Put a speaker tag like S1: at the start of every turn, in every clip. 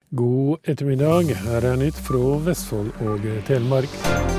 S1: God ettermiddag, her nytt fra Vestfold og Telemark.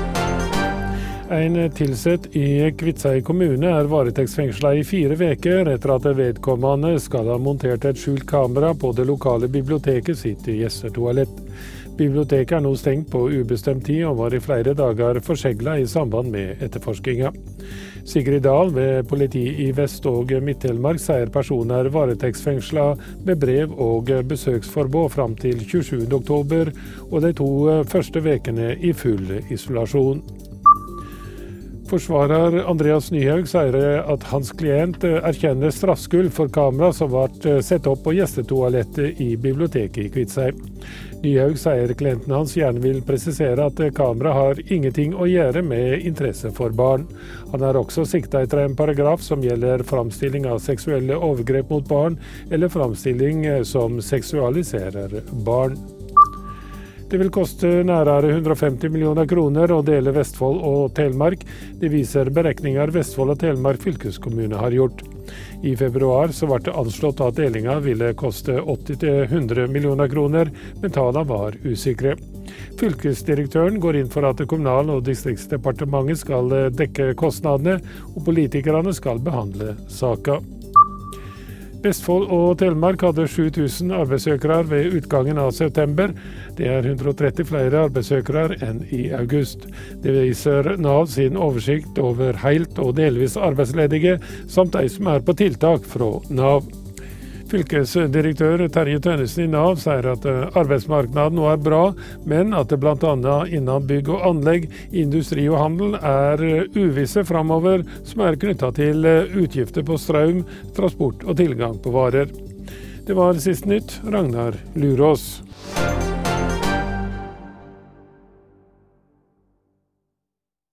S1: En tilsett i Kviteseid kommune varetektsfengslet i 4 veker etter at vedkommende skal ha montert et skjult kamera på det lokale biblioteket sitt gjestetoalett. Biblioteket nå stengt på ubestemt tid og var i flere dager forseglet i samband med etterforskninga. Sigrid Dahl ved politiet i Vest- og Midt-Telemark sier personer varetektsfengslet med brev og besøksforbud fram til 27. oktober, og de 2 første vekene i full isolasjon. Forsvarer Andreas Nyhaug sier at hans klient erkjenner straffskyld for kamera som ble sett opp på gjestetoalettet i biblioteket i Kviteseid. Nyhaug sier klienten hans gjerne vil presisere at kamera har ingenting å gjøre med interesse for barn. Han også siktet etter en paragraf som gjelder framstilling av seksuelle overgrep mot barn, eller framstilling som seksualiserer barn. Det vil koste nærmere 150 millioner kroner å dele Vestfold og Telemark. Det viser beregninger Vestfold og Telemark fylkeskommune har gjort. I februar så ble det anslått at delingen ville koste 80–100 millioner kroner, men tallene var usikre. Fylkesdirektøren går inn for at Kommunal- og distriktsdepartementet skal dekke kostnadene, og politikerne skal behandle saken. Vestfold og Telemark hadde 7000 arbeidssøkere ved utgangen av september. Det 130 flere arbeidssøkere enn i august. Det viser Nav sin oversikt over helt og delvis arbeidsledige, samt de som på tiltak fra Nav. Fylkesdirektør Terje Tønnesen i Nav sier at arbeidsmarkedet nå bra, men at det blant annet innen bygg og anlegg, industri og handel uvisse fremover, som knyttet til utgifter på strøm, transport og tilgang på varer. Det var sist nytt, Ragnar Lurås.